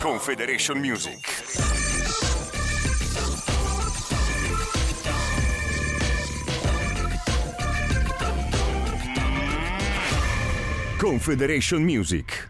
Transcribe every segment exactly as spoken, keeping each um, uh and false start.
Confederation Music. Confederation Music.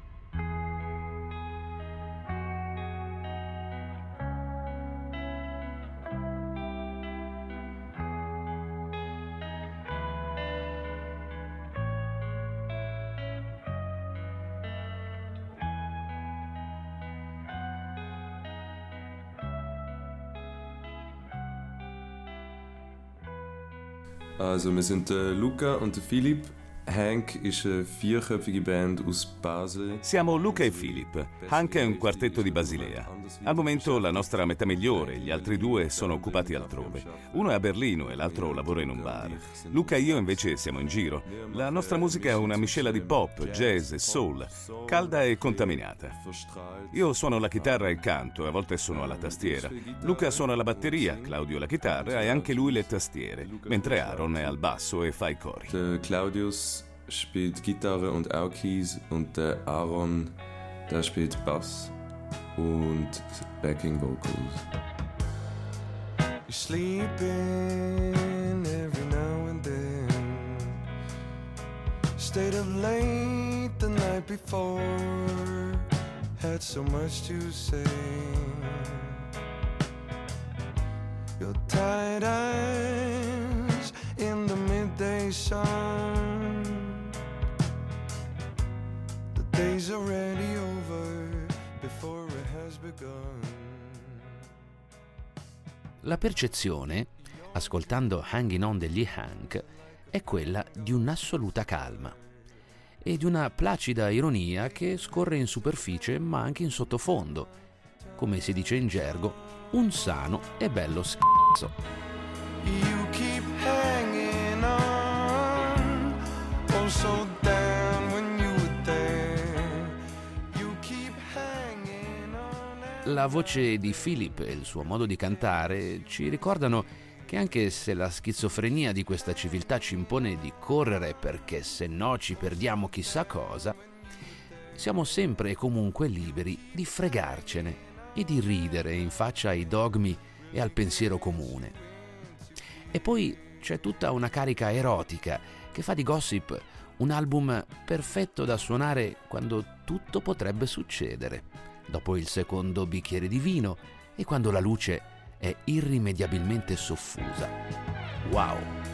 Also, wir sind der Luca und der Philipp. Hank ist eine vierköpfige Band aus Basel. Siamo Luca e Philip. Hank è un quartetto di Basilea. Al momento la nostra metà migliore, gli altri due sono occupati altrove. Uno è a Berlino e l'altro lavora in un bar. Luca e io invece siamo in giro. La nostra musica è una miscela di pop, jazz e soul, calda e contaminata. Io suono la chitarra e canto, e a volte suono alla tastiera. Luca suona la batteria, Claudio la chitarra e anche lui le tastiere, mentre Aaron è al basso e fa i cori. Der Claudius spielt Gitarre und auch Keys und der Aaron, der spielt Bass und Backing Vocals. You're sleeping every now and then. Stayed up late the night before. Had so much to say. Your tired eyes in the midday sun. The day's already over before it has begun. La percezione, ascoltando Hanging On degli Hank, è quella di un'assoluta calma e di una placida ironia che scorre in superficie ma anche in sottofondo, come si dice in gergo, un sano e bello schizzo. You keep hanging on, oh so down when you were there. You keep hanging on. La voce di Philip e il suo modo di cantare ci ricordano che anche se la schizofrenia di questa civiltà ci impone di correre perché se no ci perdiamo chissà cosa, siamo sempre e comunque liberi di fregarcene e di ridere in faccia ai dogmi e al pensiero comune. E poi c'è tutta una carica erotica che fa di Gossip un album perfetto da suonare quando tutto potrebbe succedere, dopo il secondo bicchiere di vino e quando la luce è irrimediabilmente soffusa. Wow!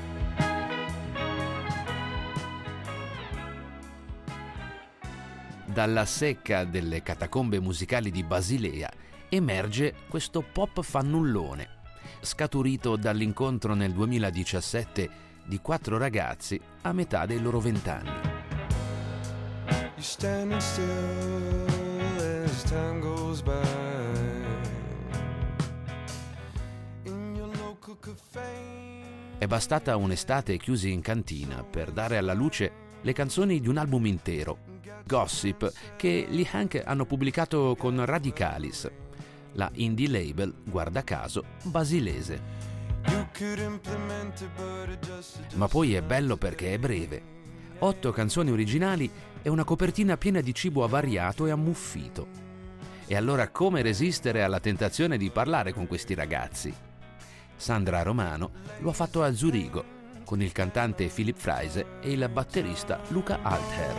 Dalla secca delle catacombe musicali di Basilea emerge questo pop fannullone, scaturito dall'incontro nel duemiladiciassette di quattro ragazzi a metà dei loro vent'anni. You're standing still as time goes by. In your local cafe. È bastata un'estate chiusi in cantina per dare alla luce le canzoni di un album intero, Gossip, che gli Hank hanno pubblicato con Radicalis, la indie label, guarda caso, basilese. Ma poi è bello perché è breve. Otto canzoni originali e una copertina piena di cibo avariato e ammuffito. E allora come resistere alla tentazione di parlare con questi ragazzi? Sandra Romano lo ha fatto a Zurigo, con il cantante Philip Freise e il batterista Luca Alther.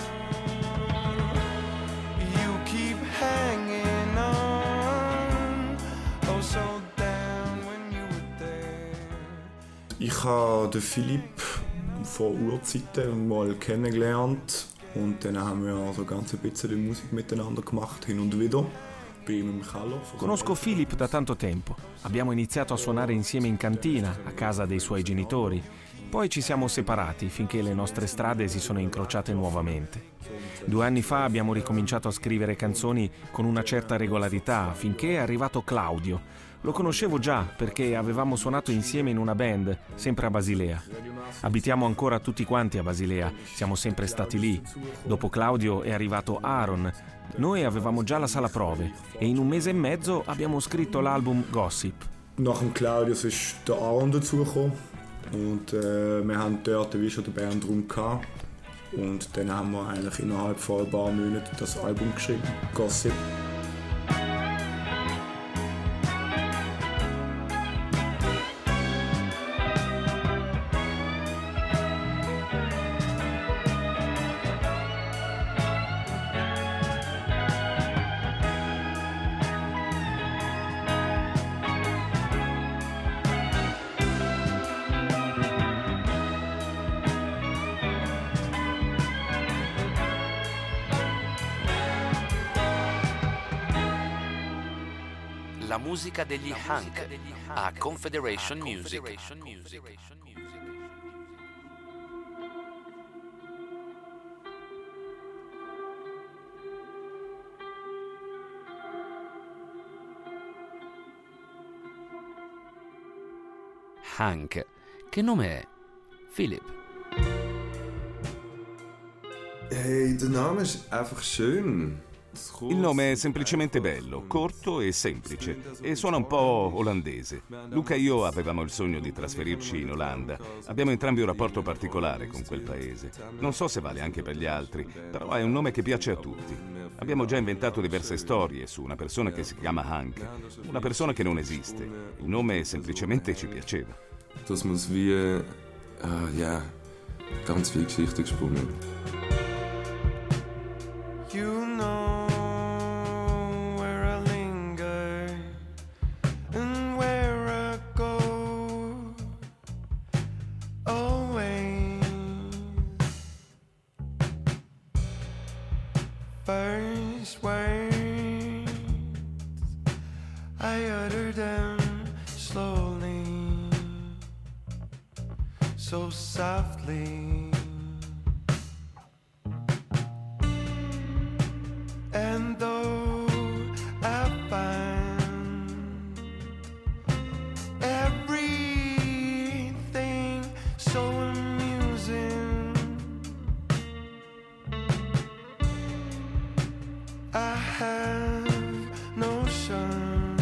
You keep hanging on, oh so down when you were there. Ich habe den Philipp vor Urzeiten mal kennengelernt und dann haben wir so ganz ein bisschen Musik miteinander gemacht, hin und wieder. Conosco Philip da tanto tempo. Abbiamo iniziato a suonare insieme in cantina, a casa dei suoi genitori. Poi ci siamo separati finché le nostre strade si sono incrociate nuovamente. Due anni fa abbiamo ricominciato a scrivere canzoni con una certa regolarità, finché è arrivato Claudio. Lo conoscevo già perché avevamo suonato insieme in una band, sempre a Basilea. Abitiamo ancora tutti quanti a Basilea, siamo sempre stati lì. Dopo Claudio è arrivato Aaron. Noi avevamo già la sala prove e in un mese e mezzo abbiamo scritto l'album Gossip. Nach dem Claudius ist der Aaron dazugekommen und äh, wir haben dort wie schon den Bandraum gehabt und dann haben wir eigentlich innerhalb von ein paar Monaten das Album geschrieben, Gossip. la musica degli Hank a Confederation Music. Hank, che nome è? Philipp. Hey, der Name ist einfach schön. Il nome è semplicemente bello, corto e semplice, e suona un po' olandese. Luca e io avevamo il sogno di trasferirci in Olanda. Abbiamo entrambi un rapporto particolare con quel paese. Non so se vale anche per gli altri, però è un nome che piace a tutti. Abbiamo già inventato diverse storie su una persona che si chiama Hank, una persona che non esiste. Il nome semplicemente ci piaceva. Das muss wie, ah ja, ganz viel Geschichte gesponnen. You know where I linger and where I go always. First words I utter them slowly, so softly. And though I find everything so amusing, I have notion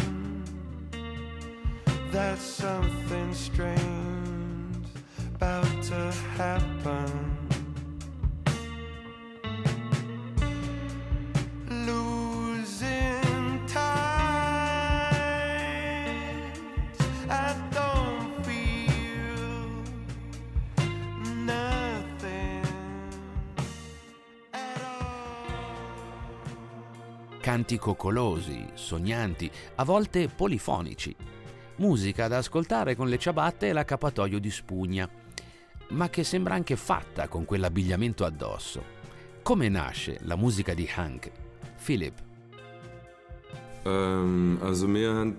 that something strange about to happen. Canti coccolosi, sognanti, a volte polifonici. Musica da ascoltare con le ciabatte e l'accappatoio di spugna, ma che sembra anche fatta con quell'abbigliamento addosso. Come nasce la musica di Hank? Philipp. Ähm, also wir haben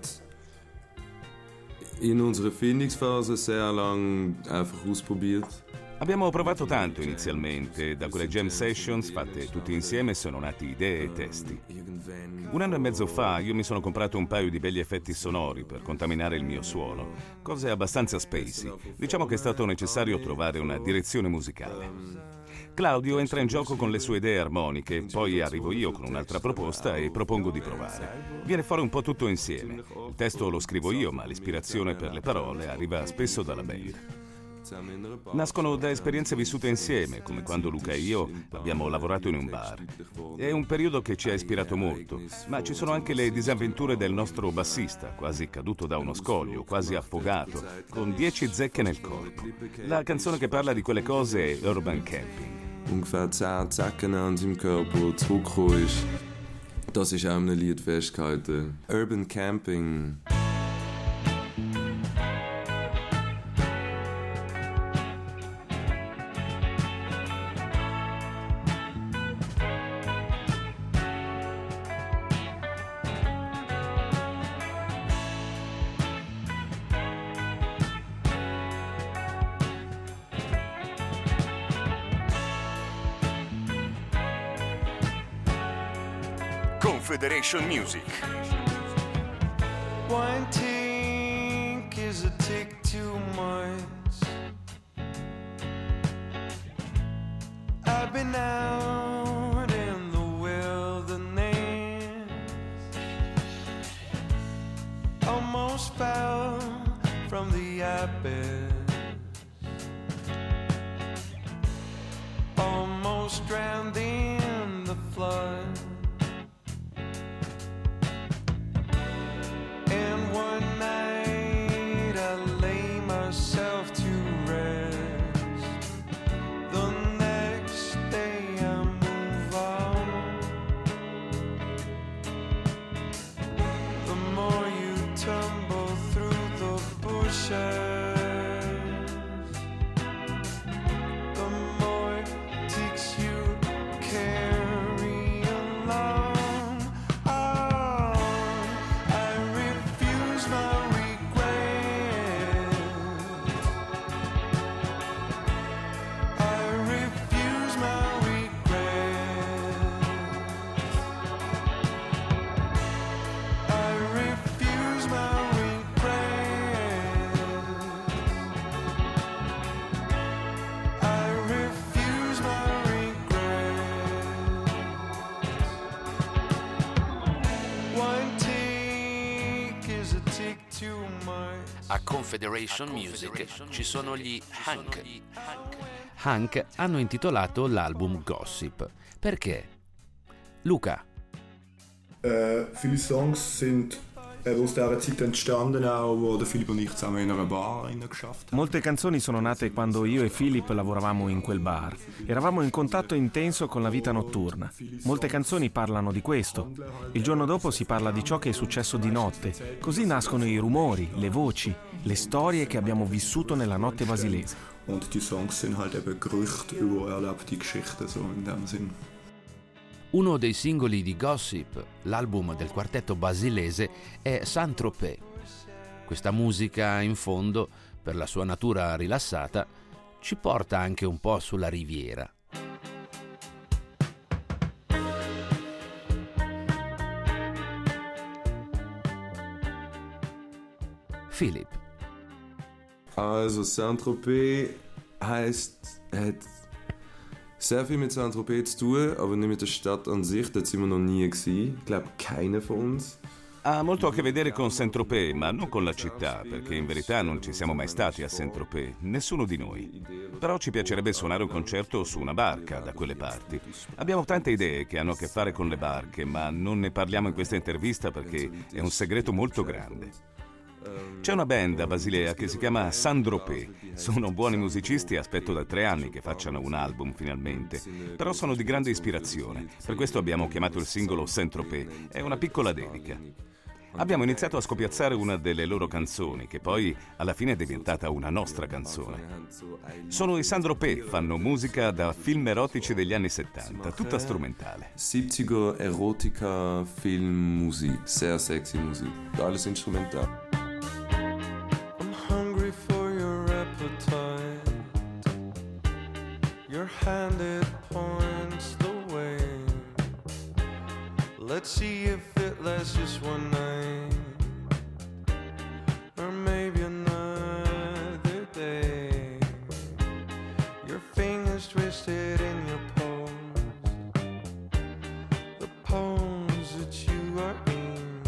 in unserer Findungsphase sehr lang einfach ausprobiert. Abbiamo provato tanto inizialmente, da quelle jam sessions fatte tutti insieme sono nati idee e testi. Un anno e mezzo fa io mi sono comprato un paio di belli effetti sonori per contaminare il mio suono, cose abbastanza spacey. Diciamo che è stato necessario trovare una direzione musicale. Claudio entra in gioco con le sue idee armoniche, poi arrivo io con un'altra proposta e propongo di provare. Viene fuori un po' tutto insieme. Il testo lo scrivo io, ma l'ispirazione per le parole arriva spesso dalla band. Nascono da esperienze vissute insieme, come quando Luca e io abbiamo lavorato in un bar. È un periodo che ci ha ispirato molto, ma ci sono anche le disavventure del nostro bassista, quasi caduto da uno scoglio, quasi affogato, con dieci zecche nel corpo. La canzone che parla di quelle cose è Urban Camping. Ungefähr zehn Zecken an seinem Körper zurückgekommen ist. Das ist auch in einem Lied festgehalten. Urban Camping. Confederation Music. One tick is a tick too much. I've been out in the wilderness, almost fell from the abyss, almost drowned in the flood. Myself to rest. The next day I'm A Confederation Music ci sono gli Hank. Hank hanno intitolato l'album Gossip. Perché? Luca. Äh, viele Songs sind eben aus dieser Zeit entstanden, auch wo der Philipp und ich zusammen in einer Bar geschafft haben. Molte canzoni sono nate quando io e Philip lavoravamo in quel bar. Eravamo in contatto intenso con la vita notturna. Molte canzoni parlano di questo. Il giorno dopo si parla di ciò che è successo di notte. Così nascono i rumori, le voci, le storie che abbiamo vissuto nella notte basilese. Und die Songs sind halt eben Gerüchte über erlebte Geschichten, so in dem Sinn. Uno dei singoli di Gossip, l'album del quartetto basilese, è Saint-Tropez. Questa musica, in fondo, per la sua natura rilassata, ci porta anche un po' sulla riviera. Philipp. Also Saint-Tropez heißt, hat sehr viel mit Saint-Tropez zu tun, aber nicht mit der Stadt an sich, da sind wir noch nie gewesen. Ich glaube, keiner von uns. Ha molto a che vedere con Saint-Tropez, ma non con la città, perché in verità non ci siamo mai stati a Saint-Tropez, nessuno di noi. Però ci piacerebbe suonare un concerto su una barca da quelle parti. Abbiamo tante idee che hanno a che fare con le barche, ma non ne parliamo in questa intervista perché è un segreto molto grande. C'è una band a Basilea che si chiama Saint-Tropez. Sono buoni musicisti e aspetto da tre anni che facciano un album finalmente. Però sono di grande ispirazione. Per questo abbiamo chiamato il singolo Saint-Tropez. È una piccola dedica. Abbiamo iniziato a scopiazzare una delle loro canzoni, che poi alla fine è diventata una nostra canzone. Sono i Saint-Tropez, fanno musica da film erotici degli anni settanta, tutta strumentale. siebziger Erotika, Film, Musik, sehr sexy Musik, alles instrumental. Your hand, it points the way. Let's see if it lasts just one night, or maybe another day. Your fingers twisted in your pose, the pose that you are in.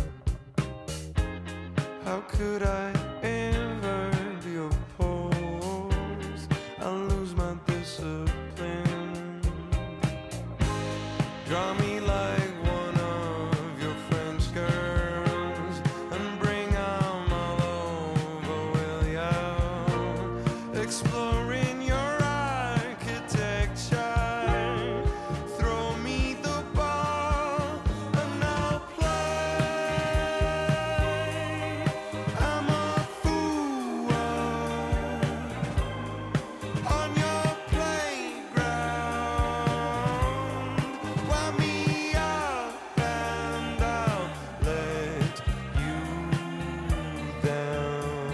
How could I ever be opposed? I'll lose my discipline. Draw me like one of your French girls and bring them all over, will ya? Exploring your architecture, throw me the ball and I'll play. I'm a fool on your playground. Wind me up and I'll let you down.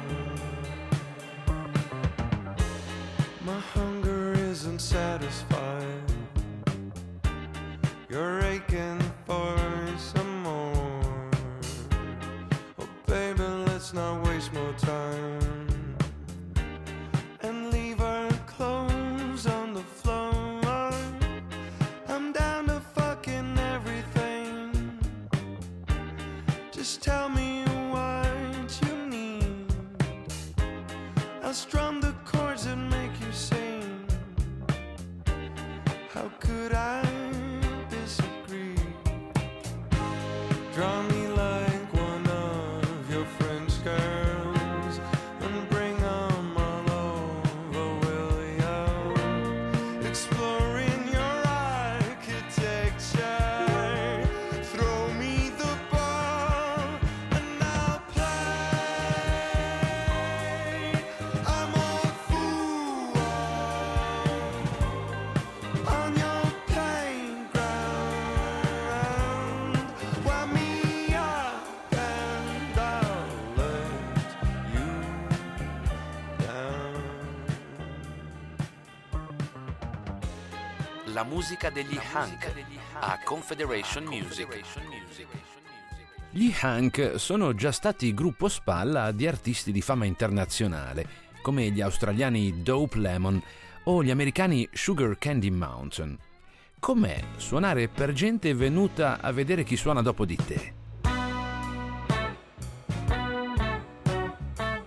My hunger isn't satisfied. You're aching for some more. Oh baby, let's not waste more time and leave our clothes on the floor. I'm down to fucking everything. Just tell me what you need. I'll strum the chords that make you sing. How could I disagree? Draw me like one of your French girls and bring them all over, will ya? Exploring your architecture, throw me the ball and I'll play. I'm a fool on your playground. Wind me up and I'll let you down. La musica degli Hank a Confederation Music. Gli Hank sono già stati gruppo spalla di artisti di fama internazionale, come gli australiani Dope Lemon o gli americani Sugar Candy Mountain. Com'è suonare per gente venuta a vedere chi suona dopo di te?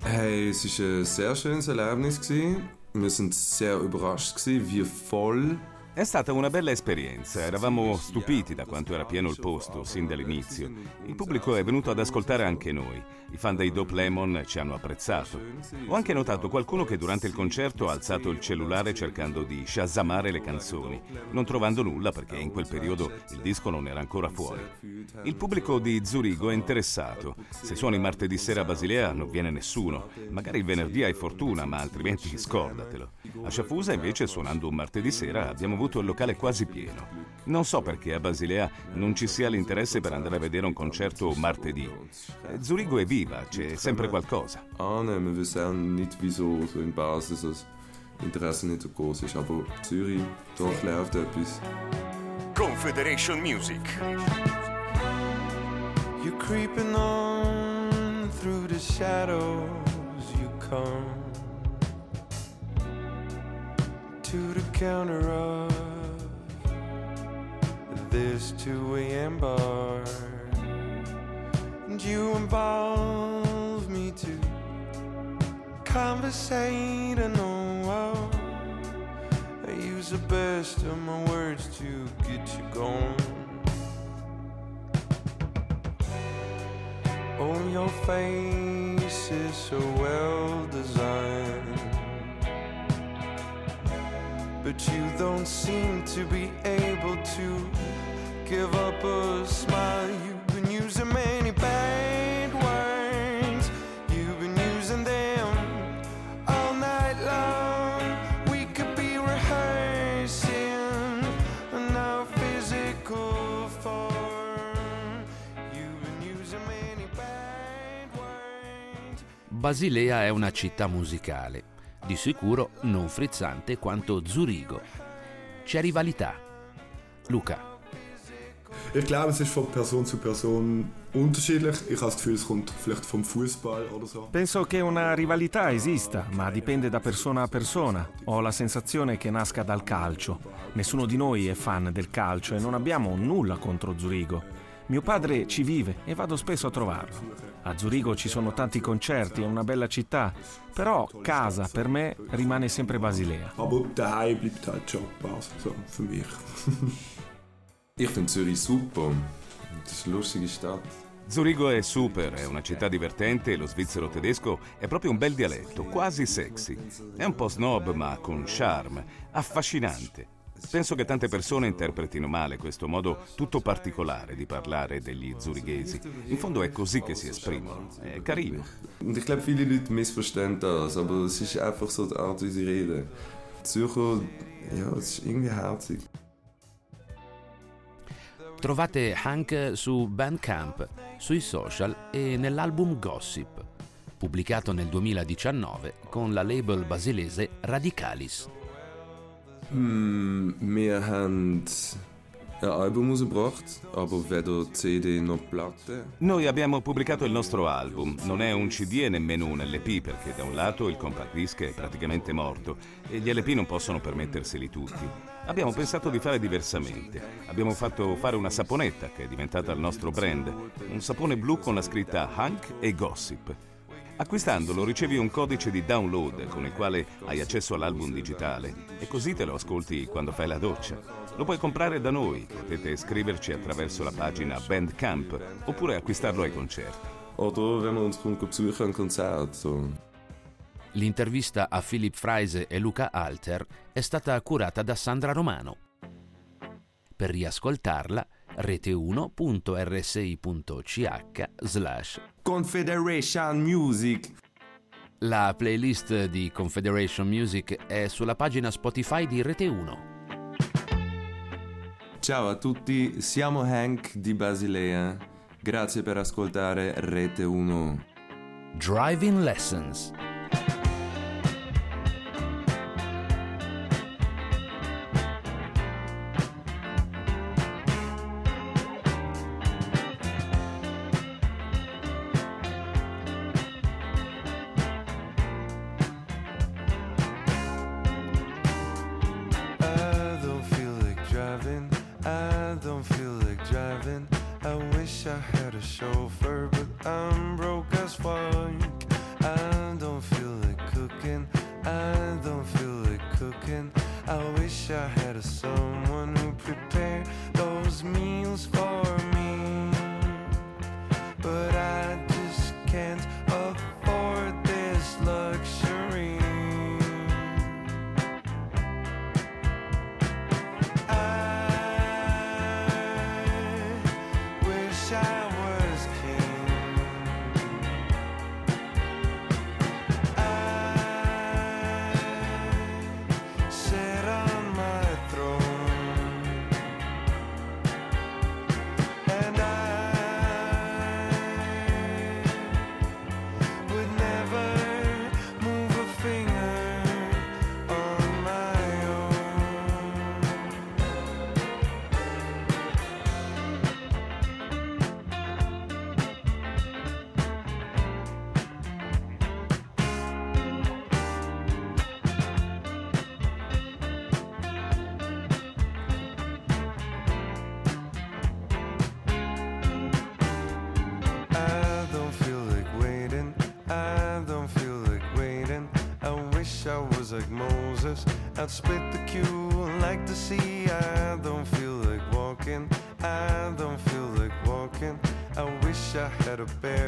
Hey, es war ein sehr schönes Erlebnis. Wir sind sehr überrascht, wie voll. È stata una bella esperienza, eravamo stupiti da quanto era pieno il posto, sin dall'inizio. Il pubblico è venuto ad ascoltare anche noi, i fan dei Dope Lemon ci hanno apprezzato. Ho anche notato qualcuno che durante il concerto ha alzato il cellulare cercando di shazzamare le canzoni, non trovando nulla perché in quel periodo il disco non era ancora fuori. Il pubblico di Zurigo è interessato, se suoni martedì sera a Basilea non viene nessuno, magari il venerdì hai fortuna ma altrimenti scordatelo. A Sciafusa invece suonando un martedì sera abbiamo avuto il locale quasi pieno. Non so perché a Basilea non ci sia l'interesse per andare a vedere un concerto martedì. Zurigo è viva, c'è sempre qualcosa. Annehmen, wir sehen nicht, wieso so in Basis das Interesse nicht so groß ist, aber Zürich, doch läuft etwas. Confederation Music. You're creeping on through the shadows, you come to the counter of this two a.m. bar, and you involve me to conversate. I know I use the best of my words to get you going. Oh, your face is so well designed, but you don't seem to be able to give up a smile. You've been using many bad words, you've been using them all night long. We could be rehearsing in our physical form. You've been using many bad words. Basilea è una città musicale, di sicuro non frizzante quanto Zurigo. C'è rivalità. Luca. Ich glaube, es ist von Person zu Person unterschiedlich. Ich habe das Gefühl, es kommt vielleicht vom Fußball oder so. Penso che una rivalità esista, ma dipende da persona a persona. Ho la sensazione che nasca dal calcio. Nessuno di noi è fan del calcio e non abbiamo nulla contro Zurigo. Mio padre ci vive e vado spesso a trovarlo. A Zurigo ci sono tanti concerti, è una bella città, però casa per me rimane sempre Basilea. Aber daheim bleibt halt schon Basel, so für mich. Ich finde Zürich super. Das ist eine lustige Stadt. Zurigo è super, è una città divertente e lo svizzero tedesco è proprio un bel dialetto, quasi sexy. È un po' snob ma con charme, affascinante. Penso che tante persone interpretino male questo modo tutto particolare di parlare degli zurighesi. In fondo è così che si esprimono. È carino. Und ich glaube, viele Leute missverstehen das, aber es ist einfach so die Art, wie sie reden. Zürcher, ja, es ist irgendwie herzig. Trovate Hank su Bandcamp, sui social e nell'album Gossip, pubblicato nel duemiladiciannove con la label basilese Radicalis. Mm, wir haben ein Album rausgebracht, aber weder C D noch Platte. Noi abbiamo pubblicato il nostro album. Non è un C D e nemmeno un L P perché da un lato il compact disc è praticamente morto e gli L P non possono permetterseli tutti. Abbiamo pensato di fare diversamente. Abbiamo fatto fare una saponetta che è diventata il nostro brand, un sapone blu con la scritta Hank e Gossip. Acquistandolo ricevi un codice di download con il quale hai accesso all'album digitale e così te lo ascolti quando fai la doccia. Lo puoi comprare da noi, potete scriverci attraverso la pagina Bandcamp oppure acquistarlo ai concerti. Oder wenn man uns kommt besuchen an Konzert. So. L'intervista a Philipp Freise e Luca Alter è stata curata da Sandra Romano. Per riascoltarla, rete uno punto r s i punto c h slash Confederation Music. La playlist di Confederation Music è sulla pagina Spotify di Rete uno. Ciao a tutti, siamo Hank di Basilea. Grazie per ascoltare Rete uno. Driving Lessons. I don't feel like driving. I wish I had a chauffeur, but I'm broke as fuck. I don't can't afford this luxury. Like Moses, I'd split the queue like the sea. I don't feel like walking, I don't feel like walking. I wish I had a bear